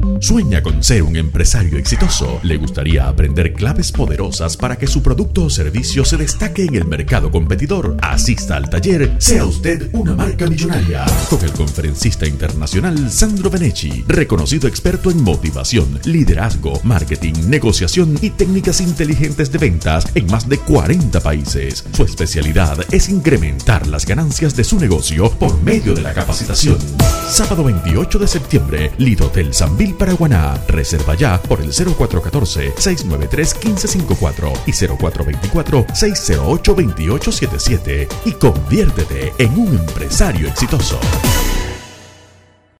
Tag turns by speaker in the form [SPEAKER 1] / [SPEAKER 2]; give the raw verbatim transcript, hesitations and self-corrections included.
[SPEAKER 1] ¿Sueña con ser un empresario exitoso? ¿Le gustaría aprender claves poderosas para que su producto o servicio se destaque en el mercado competidor? Asista al taller Sea Usted una Marca Millonaria con el conferencista internacional Sandro Benecci, reconocido experto en motivación, liderazgo, marketing, negociación y técnicas inteligentes de ventas en más de cuarenta países. Su especialidad es incrementar las ganancias de su negocio por medio de la capacitación. Sábado veintiocho de septiembre, Lido Hotel Sambil Paraguaná. Reserva ya por el cero cuatro uno cuatro, seis nueve tres, uno cinco cinco cuatro y cero cuatro dos cuatro, seis cero ocho, dos ocho siete siete y conviértete en un empresario exitoso.